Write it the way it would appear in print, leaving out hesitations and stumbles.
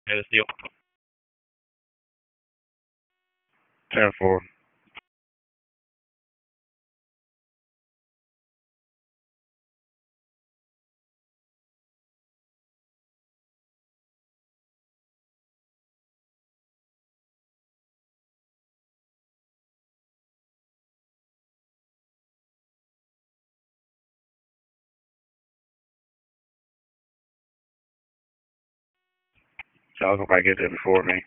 Yeah, let's deal. 10-4. So I was gonna probably get there before me.